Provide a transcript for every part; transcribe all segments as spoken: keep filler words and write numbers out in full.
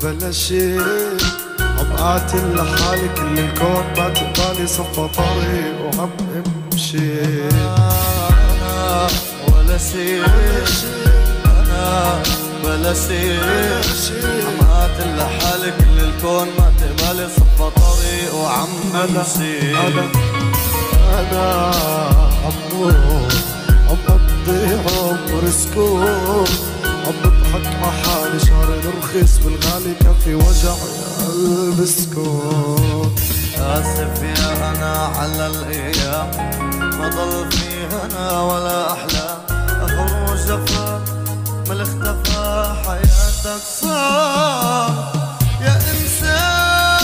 بلا شي عم قاتل لحالي كل الكون ما تقبالي صفى طريق وعم امشي أنا ولا شي أنا بلا شي عم قاتل لحالي كل الكون ما تقبالي صفى طريق وعم امشي أنا أنا عمود عم قضي عمر سكون عم بضحك مع حالي شعري الرخيص بالغالي كفي وجع قلب سكون آسف يا أنا على الأيام ما ضل في هنا ولا أحلام أهو جفا مال اختفى حياتك صار يا إنسان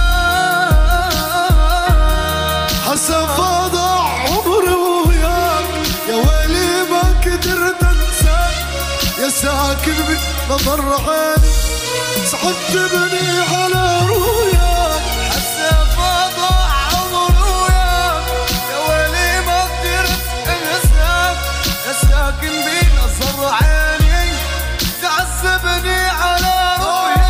حسب ضاع عمري وياك يا ويلي ما قدرت انساك يا ساكن بنظر عيني سحبتني على رؤياك حسب ضاع عمري وياك يا ويلي ما قدرت انساك يا ساكن بنظر عيني تعذبني على رؤياك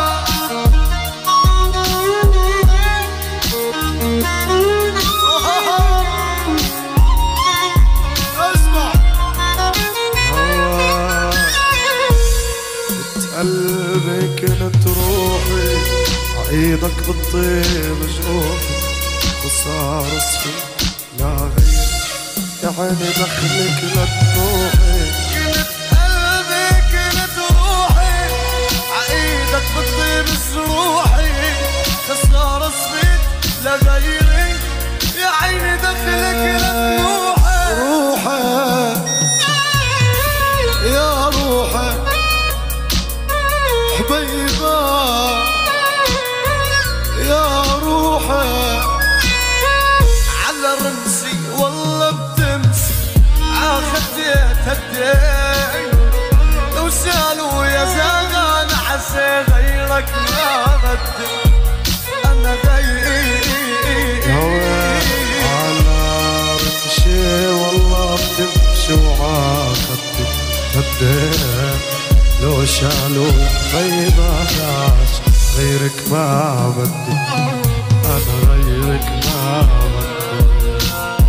قلبي كنت روحي عايدك بالطيب جروحي وصار اصفي لا غير يا عيني دخلك لتروحي كنت قلبي كنت روحي عايدك بالطيب جروحي خسارة صفيت لغيري يا عيني دخلك لتروحي روحي يا روحي حبيبة يا روحي على رمسي والله بتمسي عاخديت الدين لو سألوا يا زمان عسى غيرك ما بدي أنا غيري على رمشي والله بتمشي وعاخدت الدين لو شالوا حبيبة عاش غيرك ما بدي أنا غيرك ما بدي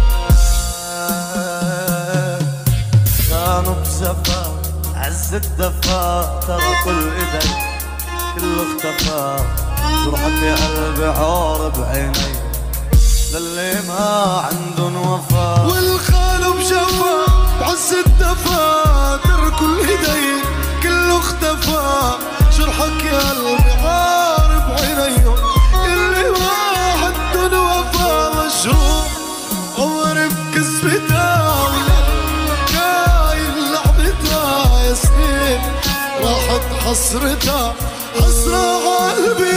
كانوا بزفا عز الدفا ترى كل إيدي كله اختفى جرحك يا قلبي عار بعيني للي ما عندن وفا والخال بجفا بعز الدفا ترى كل إيدي كله اختفى جرحك يا قلبي عار بعينيهم اللي ما عندن وفا مجروح عمري بكذبتها كاين لعبتها يا سنين راحت حسرتها حسرة عالقلبي